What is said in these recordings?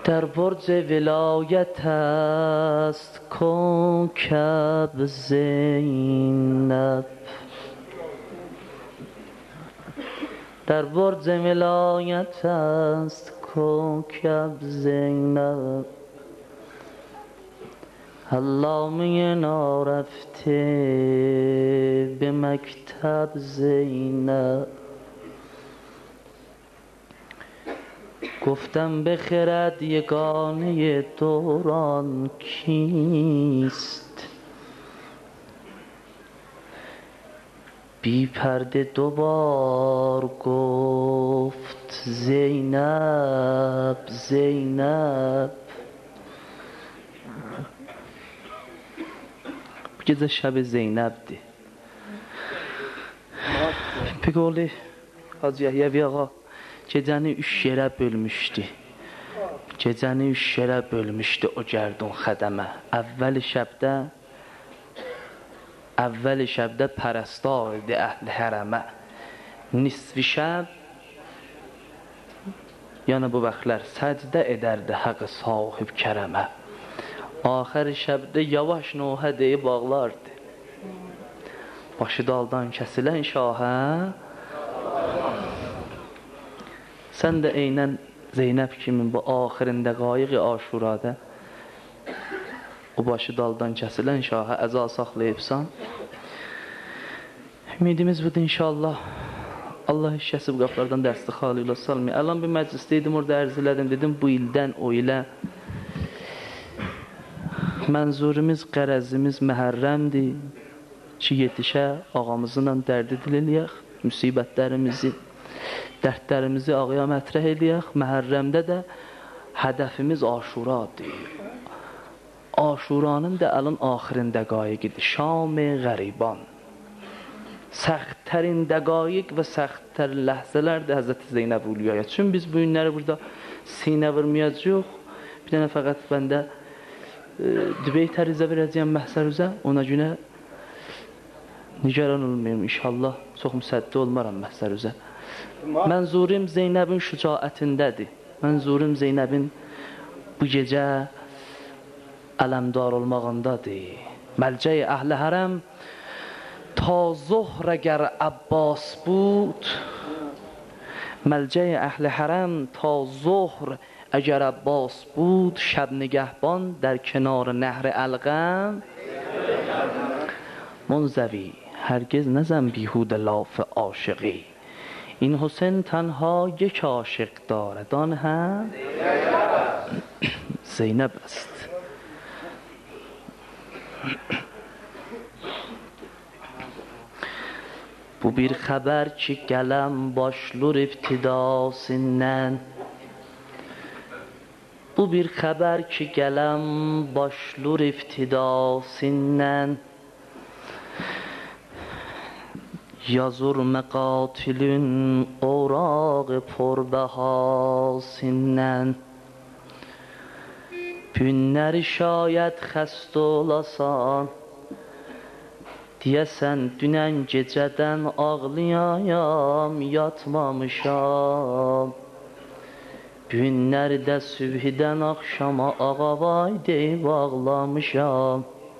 در برج ولایت است کوکب زینب، در برج ولایت است کوکب زینب، علامه نارفته به مکتب زینب. گفتم به خرد یگانه دوران کیست، بی پرده دوبار گفت زینب زینب. Gecə şəbi Zeynəbdir. Peki Hacı Yəhyə ağa gecəni 3 yerə bölmüşdü. Gecəni 3 yerə bölmüşdü o gərdun xədəmə. Əvvəli şəbdə pərəstar idi əhl-i hərəmə. Nisfi şəb yəni bu vaxtlar səcdə edərdi haqq sahib kərəmə. Axır şəbdə yavaş nohə deyib ağlardı. Başı daldan kəsilən şahə. Sən də eynən Zeynəb kimin bu axirində qayiq-i aşurada o başı daldan kəsilən şahə əza saxlayıbsan. Ümidimiz budur inşallah. Allah heç kəsi bu qaplardan dərsli xali ilə salmıyor. Əlan bir məclisdeydim, orada ərz elədim. Dedim bu ildən o ilə mənzurimiz, qərəzimiz məhərrəmdir ki, yetişə ağamızla dərdi dil eləyək, müsibətlərimizi, dərdlərimizi ağaya mətrəh eləyək. Məhərrəmdə də hədəfimiz aşuradır. Aşuranın da əlin axirində qayiqidir. Şam-ı qəriban. Səxtərin dəqaiq və səxtərin ləhzələrdir Həzrəti Zeynəb Uluyaya. Çün biz bu günləri burada sinə vurmayacaq. Bir dənə fəqət bəndə Dübey tərizə verəcəyəm məhsər üzə, ona günə nigaran olmayayım inşallah, çox müsəddi olmaram məhsər üzə. Mənzurim Zeynəbin şücaətindədir. Mənzurim Zeynəbin bu gecə ələmdar olmağındadır. Məlcəy əhl-i hərəm ta zuhr əgər Abbas bud, Məlcəy əhl-i hərəm ta zuhr اگر عباس بود شب نگهبان در کنار نهر القم منزوی هرگز نزن بیهوده لاف عاشقی این حسین تنها یک عاشق دارد آن هم زینب است. Bu bir xəbər ki gələm başlur ibtidasından, bu bir xəbər ki gələm başlur ibtidasından, yazur məqatilün orağı porbəhasından. Günləri şayət xəst olasan, deyəsən dünən gecədən ağlayayam yatmamışam. Günlərdə sübhidən axşama ağavay deyib ağlamışam.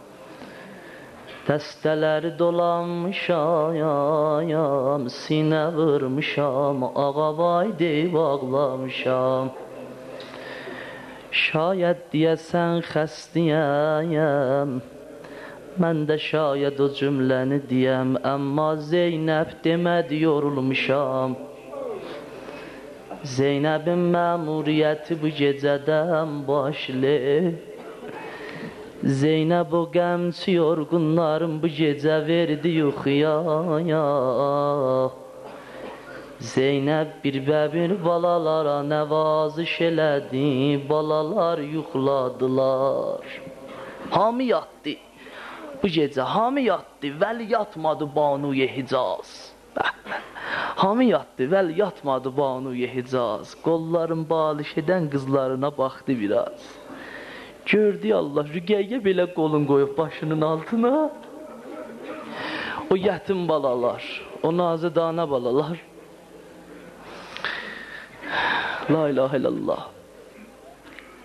Dəstələri dolanmışam, sinə vurmuşam, ağavay deyib ağlamışam. Şayət deyəsən xəstiyəm, mən də şayət o cümləni deyəm, amma Zeynəb demədi yorulmuşam. Zeynəbin məmuriyyəti bu gecədən başlı, Zeynəb o qəmçi yorğunların bu gecə verdi yuxuya. Zeynəb bir bəbir balalara nəvaziş elədi, balalar yuxladılar. Hamı yatdı, bu gecə hamı yatdı, vəli yatmadı Banuye Hicaz. Hamı yatdı, vəli yatmadı Banuye Hicaz. Qolların baliş edən qızlarına baxdı biraz. Gördü Allah, Rüqəyyə belə qolun qoyub başının altına. O yətim balalar, o nazidana balalar. La ilahe illallah.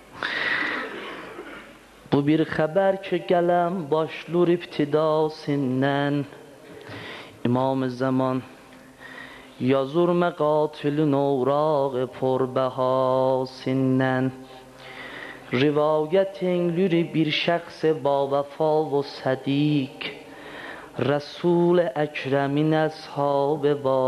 Bu bir xəbər ki, gələm başlur ibtidasından. İmam-ı Zaman yazur məqatilin oğraq porbəhasından. Rivayət enlür bir şəxs ba vəfa və sədiq, Resul Ekrem'in ashab ba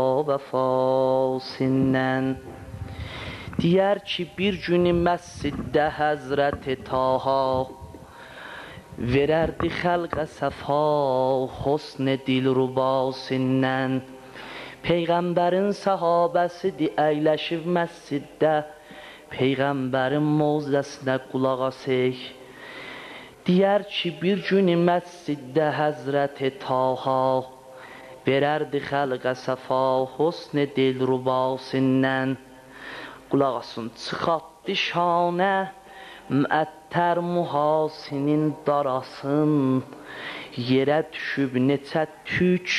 vəfasından. Diyər ki, bir günü məsciddə Həzrət-i Taha verərdi xəlqə səfa husn dilrubasından. Peyğəmbərin səhabəsidir əyləşib məsciddə, Peyğəmbərin mövzəsinə qulaq asək. Diyər ki, bir günü məsciddə Həzrət-i Taha verərdi xəlqə səfa husn dilrubasından. Qulaq asın, çıxatdı şanə müəttər mühasinin darasın, yerə düşüb neçə tük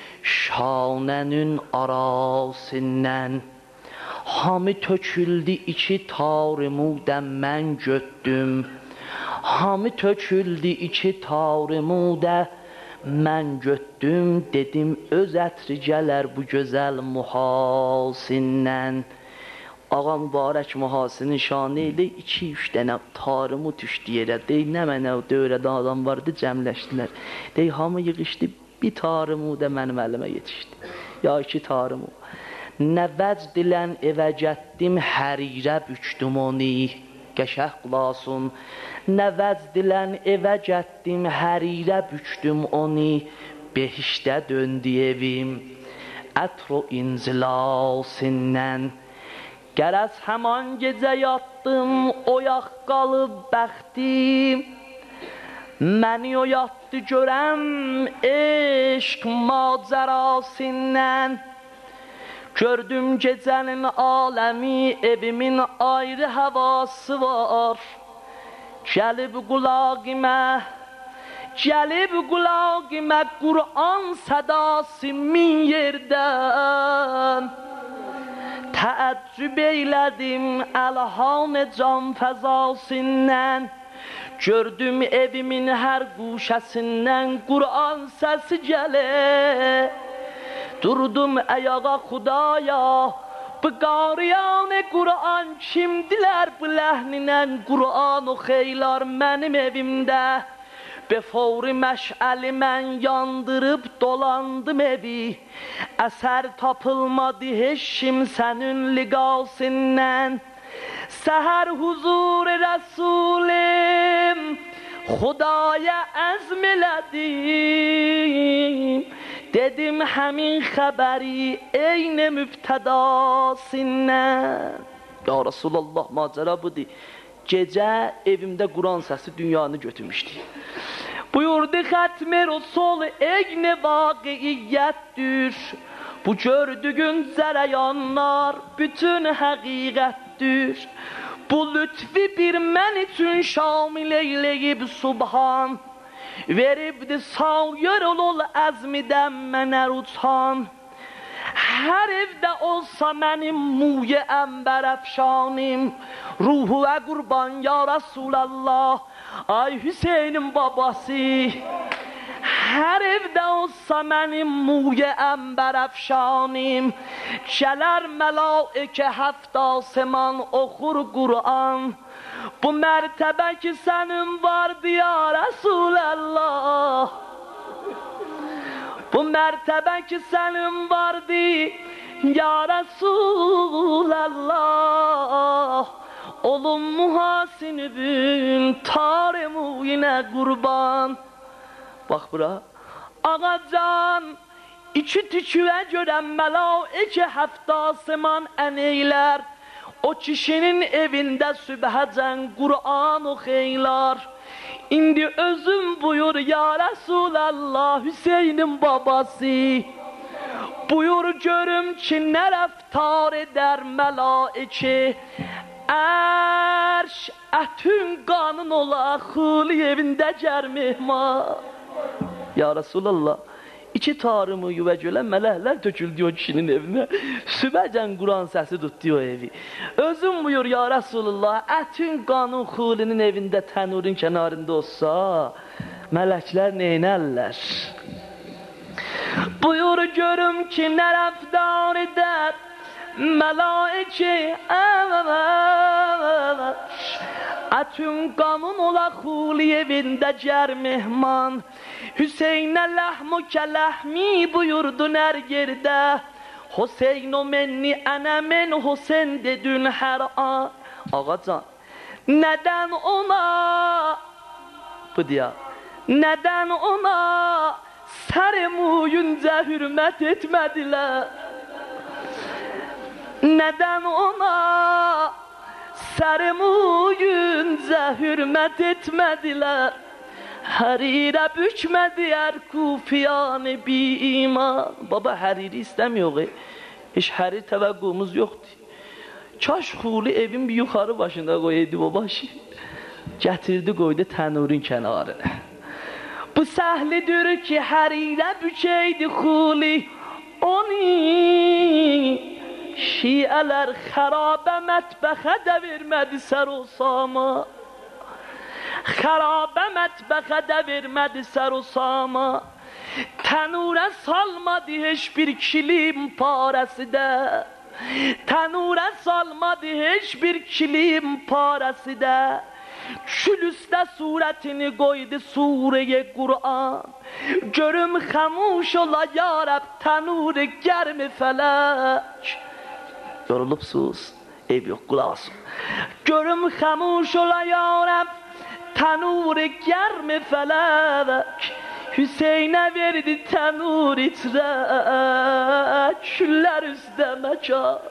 şanənin arasından. Hamı töküldü iki tarımudəm mən götdüm, Hamı töküldü iki tarımudə mən götdüm, dedim öz ətri gələr bu gözəl mühasindən. Ağa mübarək mühasinin şanı ilə 2-3 dənə tarımı düşdü yerə. Deyil, nə mənə dövrədə adam vardı, cəmləşdilər. Deyil, hamı yığışdı, bir tarımı da mənim əlimə yetişdi. Ya 2 tarımı. Nə vəcd ilən evə gətdim, hərirə bükdüm onu. Qəşəh qulasın. Nə vəcd ilən evə gətdim, hərirə bükdüm onu. Behişdə döndü evim, ətr o inzilasından. Gərəz həman gecə yatdım, oyaq qalıb bəxtim. Məni oyatdı görəm, eşq macərasından. Gördüm gecənin aləmi, evimin ayrı havası var. Gəlib qulağıma Qur'an sədası min yerdən. Təəccüb eylədim əlhan can fəzasından. Gördüm evimin hər quşəsindən Qur'an səsi gəlir. Durdum ayağa Xudaya, bu qariyan Qur'an kimdilər bu ləhninən Qur'an o xeylar mənim evimdə. Be fevri məşəli mən yandırıb dolandım evi. Əsər tapılmadı heç kimsənin liqasından. Səhər huzur Rəsulim Xudaya əzm elədim. Dedim həmin xəbəri eyni mübtədasından. Ya Resulallah, macəra budur. Gecə evimdə Qur'an səsi dünyanı götürmüşdü. Buyurdu xətmi Resul eyni vaqiiyyətdir. Bu gördüğün zərəyanlar bütün həqiqətdir. Bu lütfi bir mən üçün şamil eyləyib subhan. Veribdi sayır ol əzmidən mənə ruçan. Hər evdə olsa mənim muye əmbər əfşanim. Ruhuə qurban ya Rasulallah, ay Hüseynin babası. Hər evdə olsa mənim muye əmbər əfşanim. Gələr mələikə 7 asman oxur Qur'an. Bu mərtəbə ki sənin vardı ya Rasulallah. Bu mərtəbə ki sənin vardı ya Rasulallah. Olun muhasinibün taremuyinə qurban. Bax bura. Ağacan 2 tüküyə görə mələikə 7 asman əneylər. O kişinin evində sübhəcən Qur'an oxuylar. İndi özüm buyur ya Resulallah, Hüseynin babası. Buyur görüm ki nə rəftar edər mələikə. Ərş ətün qanın ola xuli evində gər mehman. Ya Resulallah, İki tarımı yuva gölen mələklər töküldü o kişinin evinə. Sübəcən Quran səsi tutdu o evi. Özün buyur ya Resulullah, ətin qanun xulinin evində tənurun kənarında olsa, mələklər neynərlər? Buyur görüm ki, nə rəftar edər mələiki Ətün qanun ola xuli evində gər mehman Hüseynə ləhmu kələhmi buyurdu nər yerdə Hüseyn o menni ənə men Hüseyn dedün hər an Ağacan, nədən ona bu diya Nədən ona sər-muyuncə hürmət etmədilər Nədən ona sər-muyuncə hürmət etmədilər Hərirə bükmədiyər kufiyanı bi iman Baba həriri istəmiyor Heç hərir təvəqqumuz yoxdur Kaş xuli evin bir yuxarı başında qoyaydı o başı Gətirdi qoydu tənurin kənarına Bu səhlidir ki hərirə bükəydi xuli Onu Şiələr xərabə mətbəxə də vermədi sər o sama Xərabə mətbəxə də vermədi sər o sama Tənurə salmadı heç bir kilim parəsi də Tənurə salmadı heç bir kilim parəsi də Külüstə surətini qoydu surəyə Qur'an Görüm xəmuş ola ya Rəb tənuri gərmi fələk Yorulubsuz, ev yox, qulaq olsun Görüm xəmuş ola ya Rəb tənuri gərmi fələk Hüseynə verdi tənur itrək Küllər üstə məkan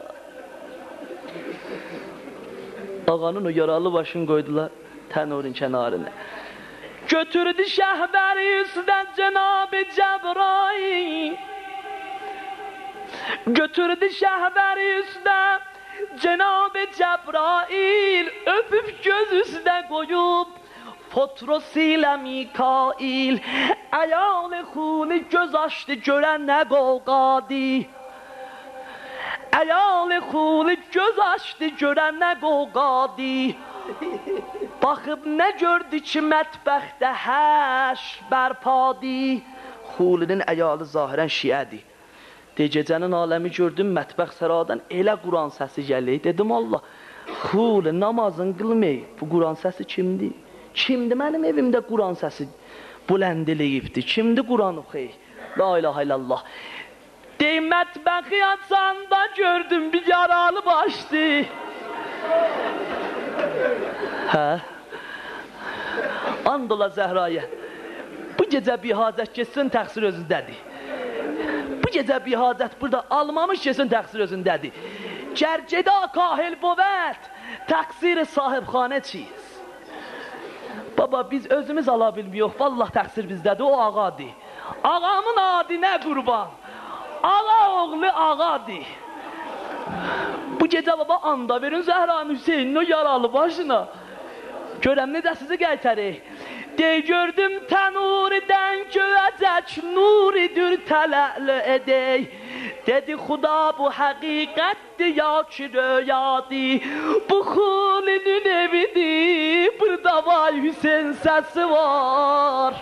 Ağanın o yaralı başını qoydular tənurun kənarına Götürdü şəhbəri üstdən Cenab-ı Cəbrail Götürdü şəhbəri üstdən Cenab-ı Cəbrail Öpüb göz üstə qoyub Potros ilə Mikail Əyal-ı xuni göz açdı görən nə qovqadı Əyal-ı xuni göz açdı görən nə qovqadı Baxıb nə gördü ki mətbəxdə həş bərpadı Xulinin əyalı zahirən şiədir De gecənin aləmi gördüm mətbəx səradan elə Quran səsi gəlir Dedim Allah Xul namazın qılmayıb Bu Quran səsi kimdir? Kimdir mənim evimdə Quran səsi buləndiliyibdir? Kimdir Quran oxuyur? La ilahə illallah Dey mətbəxi açanda gördüm bir yaralı başdı Hə? And ola Zəhraya Bu gecə bir hacət geçsin təqsir özündədir Bu gecə bir hacət burada almamış geçsin təqsir özündədir Gərgədə kahil bovət Təqsir sahibxanə çiyiz Baba biz özümüz ala bilmiyoruz Vallah təqsir bizdədir o ağadır Ağamın adı nə qurban Ağa oğlu ağadır Bu gecə baba anda verin Zəhranın Hüseynin o yaralı başına Görəm necə sizi qaytarır Dey gördüm tənuridən göyəcək nuridir tələ'lə edək Dedi xuda bu həqiqətdir ya ki röyadır Bu xulinin evidir Burada vay Hüseyin səsi var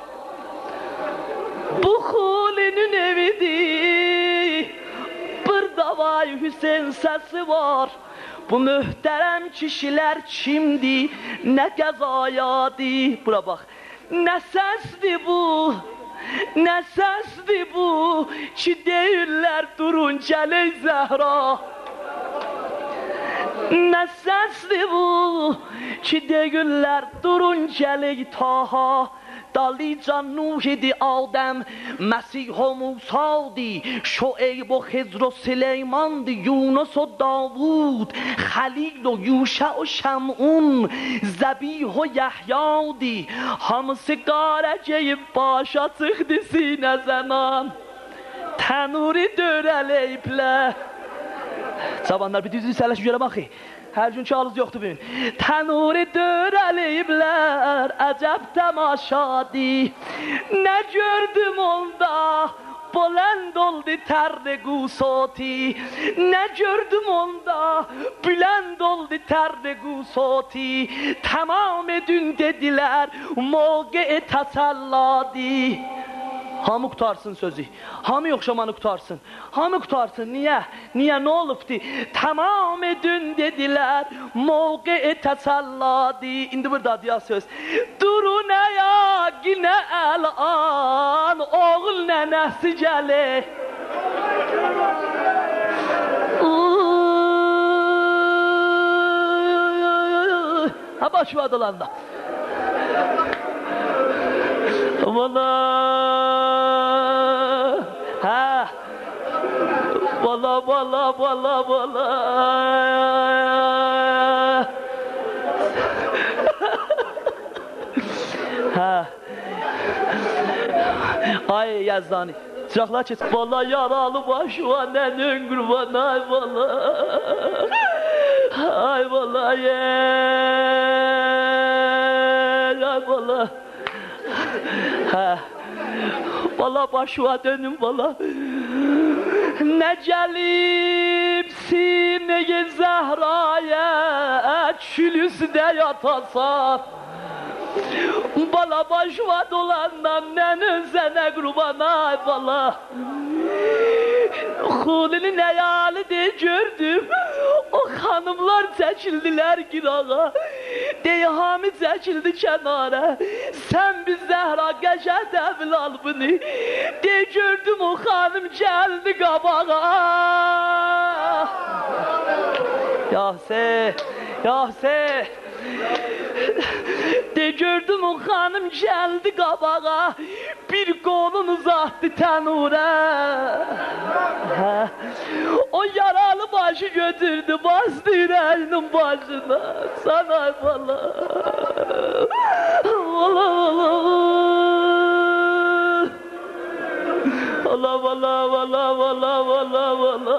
Bu xulinin evidir Burada vay Hüseyin səsi var Bu möhtərəm kişilər kimdir Nə qəzayadır Bura bax Nə səsdir bu Nə səsdir bu Ki deyirlər durun gələk Zəhra Nə səsdir bu Ki deyirlər durun gələk Taha Dalican Nuh idi Adəm Məsih o Musa'di Şueyb o Xizr o Süleyman'di Yunus o Davud Xəlil o Yuşa o Şəmun Zəbih o Yəhya'di Hamısı qara geyib başa çıxdı sinə zənan Tənuri dörələyiblər Cavanlar bir düzlük sələş görə baxı Hər gün çalız yoxdur bugün Tənuri dörələyiblər Əcəb təmaşadı Nə gördüm onda بلند oldu terregu soti ne gördüm onda bülend oldu terregu soti tamam edin dediler moge tasalladi hamı qutarsın sözü hamı yoxşamanı qutarsın hamı qutarsın niye ne olubdu tamam edin dediler moge tasalladi indi burada diya söz durun ya yine el-an oğul nənəsi gəlir ha başı var dolanda valla ha valla ha ay Yazdani çıraqlar keç valla yaralı başı var nənün qurban ay valla ay valla ay valla ha valla başı var dönüm valla ne gelip sineye Zehra'ya çülüsde yatasan bala başıma dolandan nənün sənə qurban ay bala Xulinin əyali de gördüm o xanımlar çəkildilər qirağa Deyhami çəkildi kənara Sən biz Zəhra qəşər dəvil al bunu De gördüm o xanım gəldi qabağa Yahse De gördüm o xanım gəldi qabağa Bir qolun uzatdı tənura O yaralı başı götürdü bastı ürəyinin başına Sana valla Valla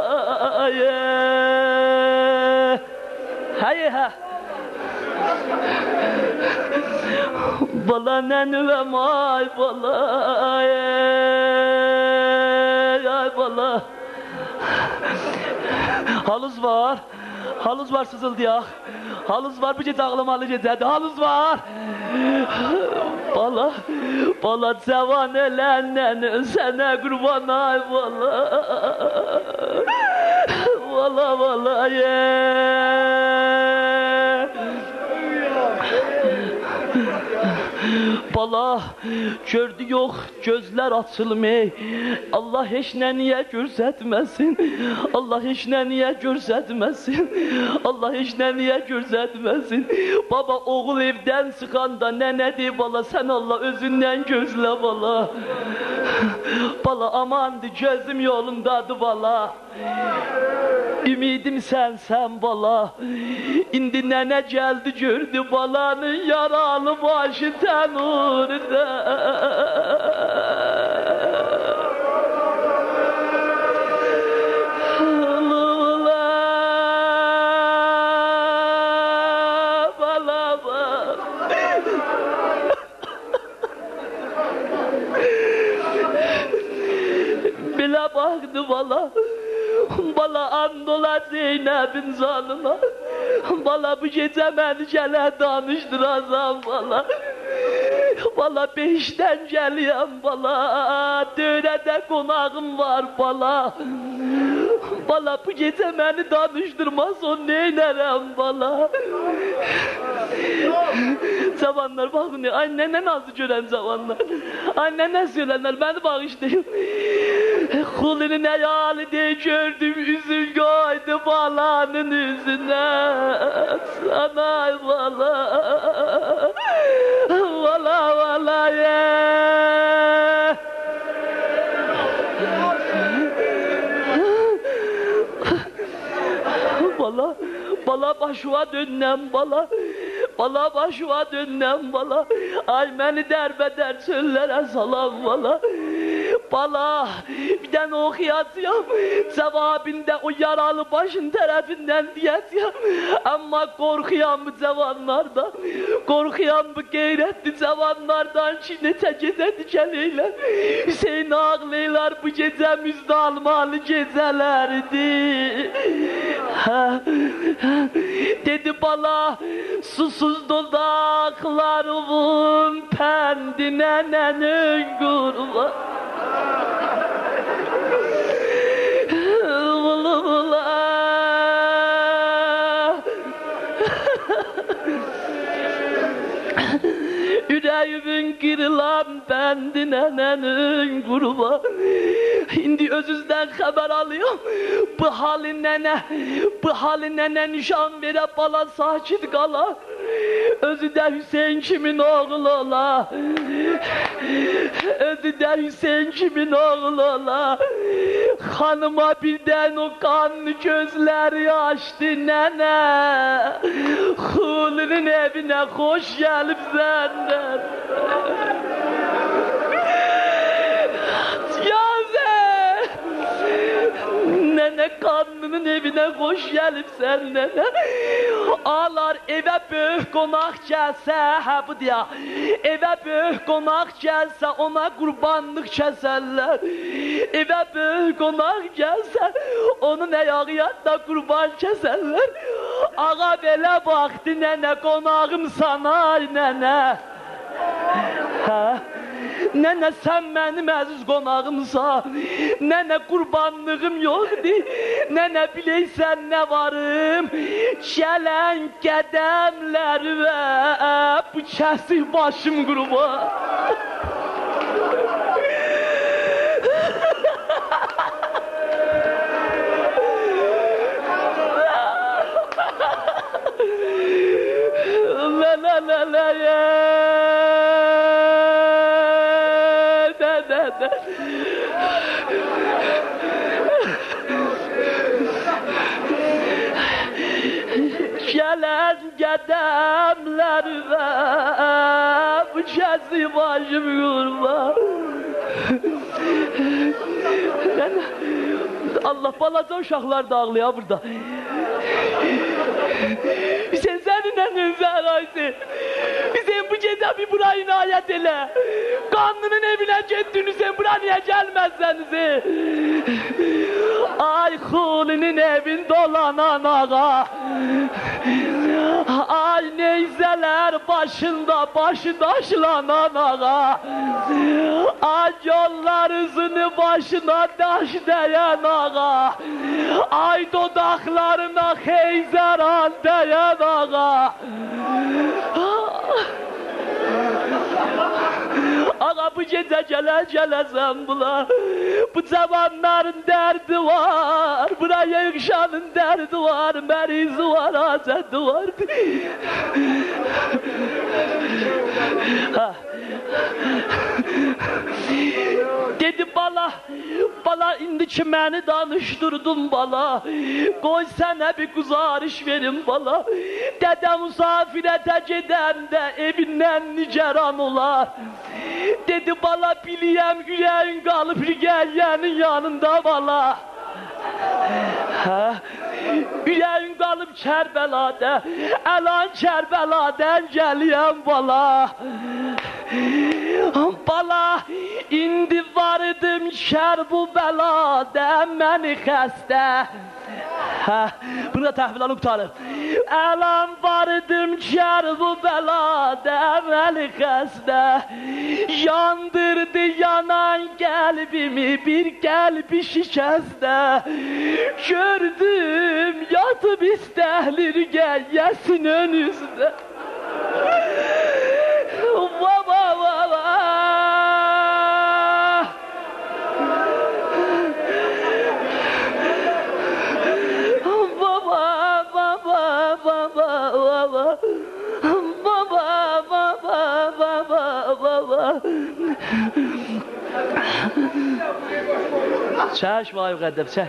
Hayır Bala nənüvəm ay bala ay bala Halız var sızıldıyaq Halız var bu gecə ağlamalı gecədir Halız var Bala cavan elən sənə qurban ay bala Valla Bala gördü yox gözlər açılmay Allah heç nə niyə görsətməsin Allah heç nə niyə görsətməsin Allah heç nə niyə görsətməsin Baba oğul evdən çıxanda nənədir bala sən Allah özündən gözlə bala Bala amandı gözüm yolundadır bala Ümidim sən bala İndi nənə gəldi gördü balanın yaralı başı tənurda Bilə baxdı Bala andola Zeynəbin zanına Bala bu gecə məni gələ danışdıracam bala Bala 5-dən gəliyəm bala Dörədə qonağım var bala Bala bu gecə məni danışdırmaz o neynərəm bala Cavanlar baxın ay nənə nazı görən cavanlar Ay nənə söylənlər məni bağışlayın Xulinin əyali de gördüm üzül koydu balanın üzüne Sana bala Bala başıma dönnem bala Bala başıma dönnem bala Ay məni dərbədər çöllere salam bala Bala, bir tane okuyacağım. Cevabında o yaralı başın tarafından diyeceğim. Ama korkuyan bu cavanlardan, korkuyan bu gayretli cavanlardan şimdi tecede dikeliyle. Hüseyin ağlaylar bu gece müzdalmalı gecelerdi. Dedi bala, susuz dudaklarımın pendine nenin kurban. Vula vula. Yüreğimin kırılan pendine nenin kurban. Şimdi özüzden haber alıyorum. Bu haline nişan vere bala sakit kala. Özü de Hüseyin kimin oğlu ola? Özü de Hüseyin kimin oğlu ola? Hanıma birden o kanlı gözleri açtı nene. Hulunun evine hoş gelip senden. Nene kanlının evine hoş gelip sen nene. Ağlar eve büyük konak gelse, ha bu diye. Eve büyük konak gelse ona kurbanlık keserler. Eve büyük konak gelse onun ayağına da kurban keserler. Ağa böyle baktı nene, konağım sana nene. Ha? Nene sen benim aziz konağımsa, nene kurbanlığım yoktu, nene bileysen ne varım, gelen qədəmlər ve bu kəsik başım qurban. La la ya. Gelen qədəmlər və bu kəsik başım qurban. Allah balaca uşaqlar da ağlıyor burada. Hüseyin senin ənin zəraysi. Hüseyin bu gecə bir buraya inayət elə. Qanlının evinə getdin Hüseyin, bura niyə gəlməzsəniz? Ay xulinin evin dolanan ağa. Ay neyzələr başında başı daşlanan ağa. Ay yollarızını başına daş dəyən ağa. Ay dodaqlarına xeyzəran dəyən ağa. Ağa bu gecə gələsən bula. Bu cavanların dərdi var, buraya yığışanın dərdi var, mərizi var, azədi var. Dedi bala indi ki məni danışdırdın bala. Qoy sənə bir quzarış verim bala. Dədə musafirətə gedəndə evindən nigeran olar. Dedi bala biliyəm ürəyin qalıb rüqəyyənin yanında bala. Ürəyin qalıb Kərbəladə, əlan Kərbəladən gəliyəm bala. Bala indi vardım şər bu bəladə məni xəstə. Bunu da təhvilanı qutarım. Əlan vardım şər bu bəladə məni xəstə. Yandırdı yanan qəlbimi bir qəlbi şikəstə. Gördüm yatıb istəhlir gəyyəsin önüzdə. Baba baba. Çəş vay qədəb, çəş.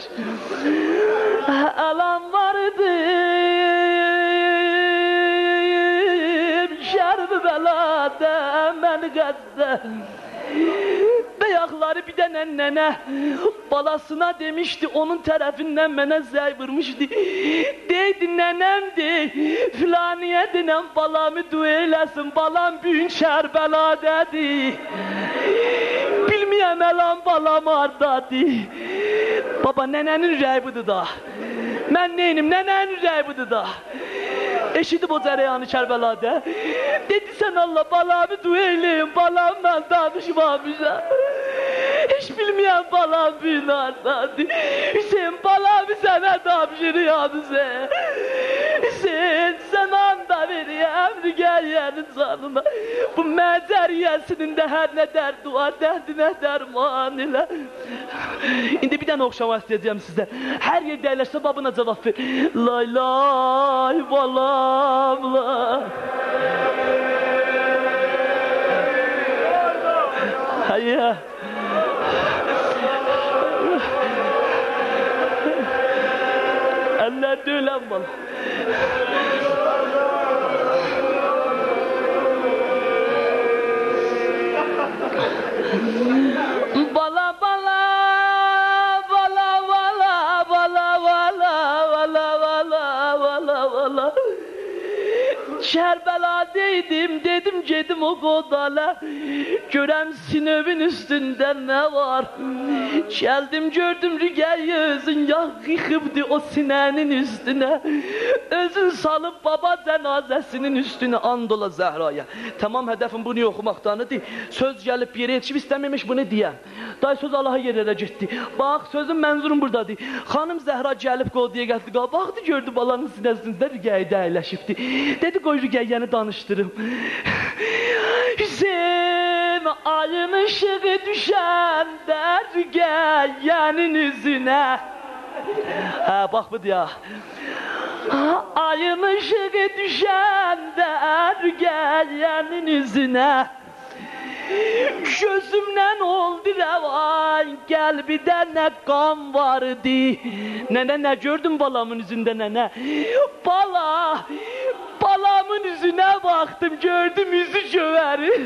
Alan vardı şərb bəladə mən qəzdə. Bəyaqlar balaları bir dənə nənə balasına demişdi, onun tərəfindən mənə zəy vurmuşdu. Deydi, nənəmdir, filaniyə denən balamı dua eləsin, balam büyün Kərbəladadır. Bilməyəm əlan balam hardadır. Baba, nənənin rəyi budur da. Mən neynim, nənənin rəyi budur da. Eşidib o cərəyanı Kərbəlada. Dedi, sən Allah balamı dua eləyim, balamla danışmamışam. Heç bilməyəm balam büyün hardadır. Hüseyin, balamı sənə tapşırıyam Hüseyin. Hüseyin, sən anda veriyəm, rügəyyənin canına. Bu məcəriyəsinin də hər nə dərdi var, dərdinə dərman elə. İndi bir dənə oxşamaq istəyəcəm sizdə. Hər yer dəyləşsə babına cavab ver. Lay lay balam lay. Hayya. Eller dölen bal. Bala bala bala bala bala bala bala bala bala. Kərbəla'daydım, dedim gedim o qodala. Görəm sinövün üstündə nə var? Gəldim gördüm rügəyi özün yağ yıxıbdı o sinənin üstünə. Özün salıb baba cənazəsinin üstünə, and ola Zəhraya. Tamam, hədəfim bunu oxumaqdanıdır. Söz gəlib yerə yetişib istəməmiş bunu deyəm. Day söz Allaha yerlərə getdi. Bax, sözün mənzurum buradadır. Xanım Zəhra gəlib qodaya gəldi. Baxdı, gördü balanın sinəsində rügəyi dəyləşibdi. Dedi, qoy rügəyyəni danışdırım. Hüseyin, ayın ışığı düşəndə rügəyyənin üzünə. Bax bu deyə. Ayın ışığı düşəndə rügəyyənin üzünə. Gözümdən oldu rəvan, qəlbidə nə qan vardı. Nənə, nə gördün balamın üzündə nənə? Balamın üzünə baxdım, gördüm üzü gövərir.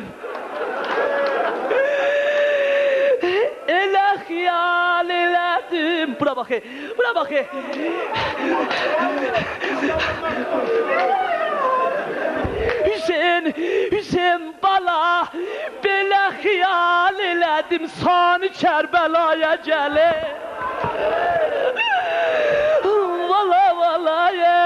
Elə xiyal elədim. Bura bax, bura bax. Hüseyin bala, belə xiyal elədim, sanı Kərbəlaya gəlir. Vala vala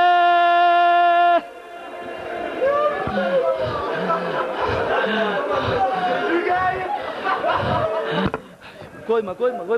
Koyma.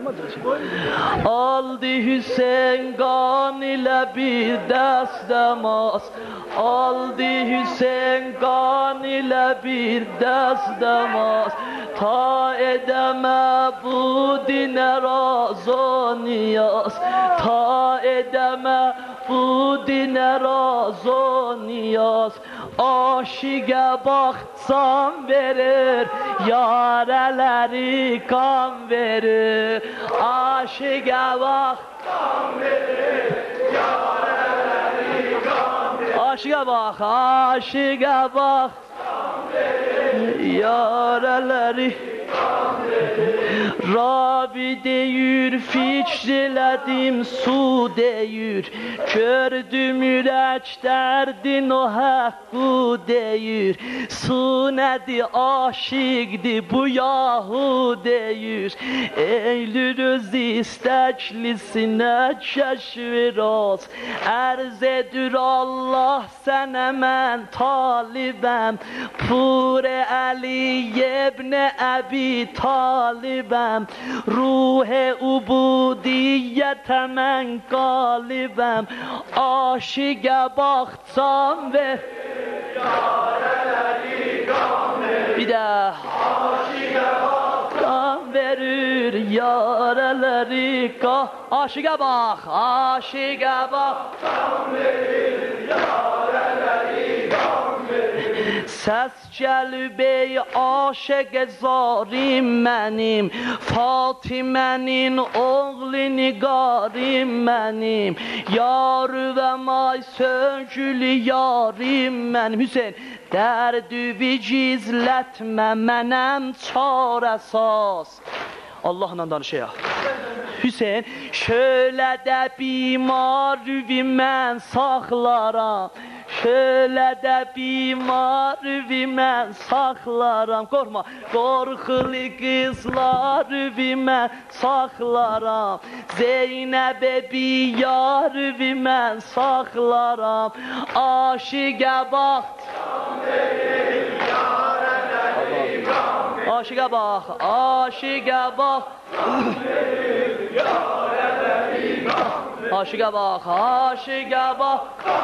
Aldı Hüseyin qan ilə bir dəst dəmas. Aldı Hüseyin qan ilə bir dəst dəmas. Ta edəmə bu dinə razı niyaz. Ta edəmə bu dinə razı niyaz. Aşiqə baxsan verir, yarələri qan verir. Aşiqə baxsan verir, yarələri qan verir. Aşiqə baxsan verir, yarələri qan verir. Rabi deyir, fikr elədim, su deyir. Gördüm ürək dərdin o haqqı deyir. Su nədir, aşiqdir, bu yahu deyir. Eylül öz istəklisinə kəşviraz. Ərz edir Allah sənə mən talibəm. Pur-i Əli ibn Əbi talibəm. Ruh-i ubudiyyətə mən qalibəm. Aşiqə baxsam və yarələri qan verir. Bir də aşiqə baxsam verir, yarələri qan. Aşiqə baxsam verir, yarələri qan verir. Səs gəlib ey aşiq zarim mənim, Fatimənin oğlu nigarim mənim. Yarı və may söngülü yarim mənim. Hüseyin, dərdü gizlətmə mənəm çarəsiz. Allahla danışayaq. Hüseyin, şöyle de bir maruvi mən saxlaram, şöyle de bir maruvi mən saxlaram, qorxma, qorxulu qızlaruvi mən saxlaram, Zeynəbə bir yaruvi mən saxlaram, aşiqə bax, aşiqə bax, aşiqə bax, aşiqə bax, aşiqə bax,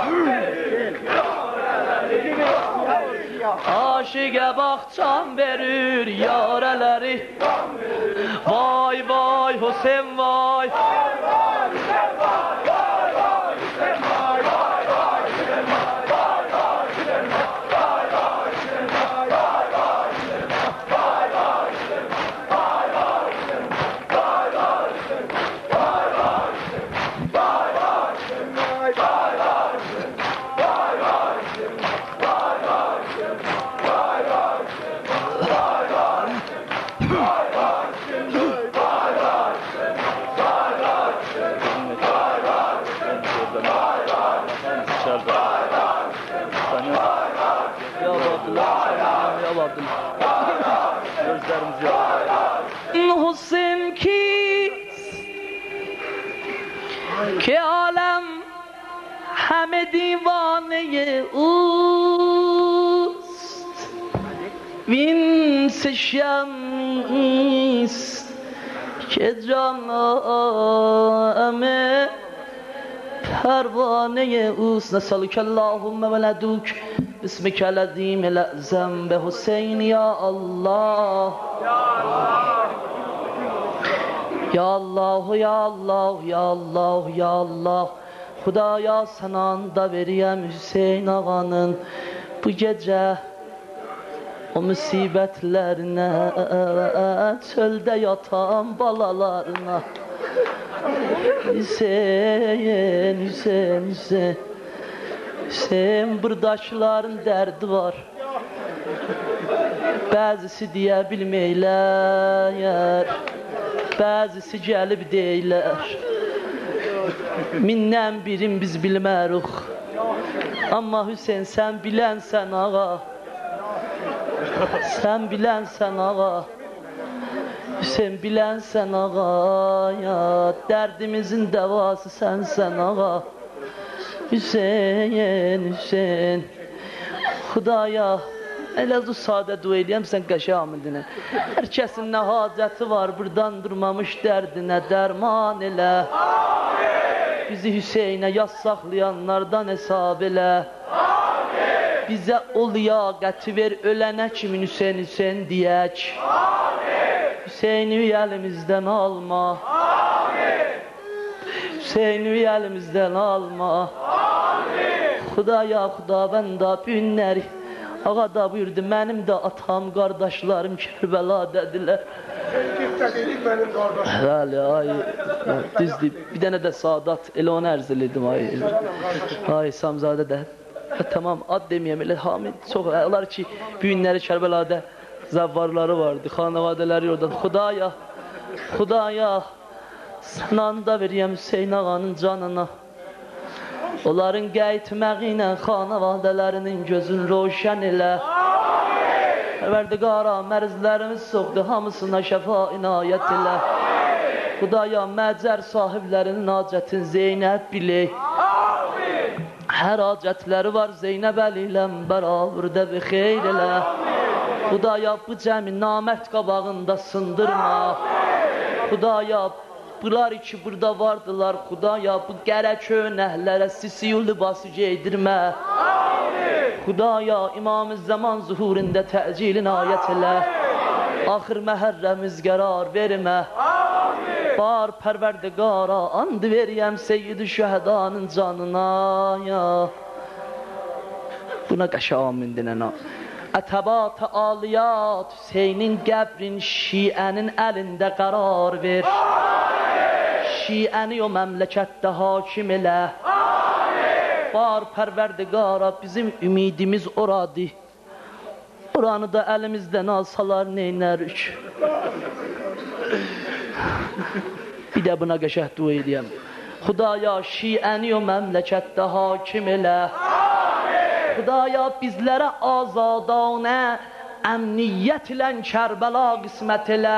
aşiqə bax, can verir yarələri. Vay vay Hüseyin vay, Hüseyin ki alem همه دیوانه اوست وین سه شمیست که جانم پروانه اوست. نسألك اللهم ولدوک بسمك العظیم الاعظم به حسین یا الله یا الله یا الله یا الله یا الله. Xudaya sana da veriyəm Hüseyin ağanın bu gecə o müsibətlərinə, çöldə yatan balalarına. Hüseyin, Hüseyin, Hüseyin, Hüseyin, buradaşların dərdi var. Bəzisi deyə bilməklər, bəzisi gəlib deyilər. Mindən birim biz bilməruk. Amma Hüseyin sən bilənsən ağa, sən bilənsən ağa, Hüseyin bilənsən ağa ya, dərdimizin dəvası sənsən ağa. Hüseyin, Hüseyin, Xudaya elə bu sadə dua edəyəm sən qəşəmindinə. Hər kəsin nə hacəti var buradan durmamış dərdinə dərman elə. Bizi Hüseynə yaz saxlayanlardan hesab elə. Bizə o liyaqəti ver, ölənə kimin Hüseyin, Hüseyin deyək. Hüseyni əlimizdən alma, Hüseyni əlimizdən alma. Xudaya, Xudavəndə bu günləri ağa da buyurdu, mənim də atam, qardaşlarım Kərbələdədirlər. Bəli, ay, düzdür. Bir dənə də Sadat, elə onu ərz elədim, ay. Ay, Samzadə də. Tamam, ad deməyəm, elə Hamid. Çox, onlar ki, bu günləri Kərbəladə zəvvarları vardı, xanavadələri oradan. Xudaya, Xudaya, sənan da veriyəm Hüseyin ağanın canına. Onların qəytməği ilə xanavadələrinin gözünü roşən elə. Pərverdigara, mərzlərimiz soxdu, hamısına şəfa inayət elə. Xudaya, məcər sahiblərinin hacətin Zeynəb bilək. Hər hacətləri var Zeynəb əli ilə bərabərdə bir xeyr elə. Xudaya, bu cəmi namərd qabağında sındırma. Xudaya, bunlar ki burada vardılar, Xudaya, bu qərə könəhlərə sisiyu libası geydirmə. Xudaya, İmam-ı Zaman zuhurində təcilin ayət elə. Axır məhərrəmiz qərar vermə. Bar pərverdigara, and veriyəm Seyyid-i Şəhədanın canına ya. Buna qəşamindinə. Ətəbat-ı aliyat, Hüseynin qəbrin şiənin əlində qərar ver. Şiəni o məmləkətdə hakim elə. Var pərverdigara, bizim ümidimiz oradır. Oranı da əlimizdən alsalar neynərik? Bir də buna qəşəng dua edəyəm. Xudaya şiəni o məmləkətdə hakim elə. Xudaya bizlərə azadanə əmniyyətlə Kərbəla qismət elə.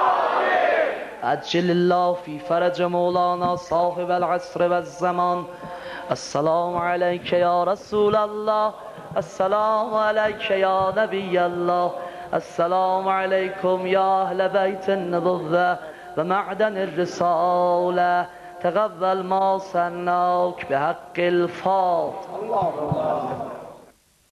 Əcəlillah fi fərəcə Mevlana sahibəl əsr və zaman. Esselamu aleykə ya Resulallah. Esselamu aleykə ya Nebiyyallah. Esselamu aleykum ya əhl-i beytin nübüvvə və mə'dən-ir risalə. Teqavvel ma sennâk bihaqqil fât. Allah Allah.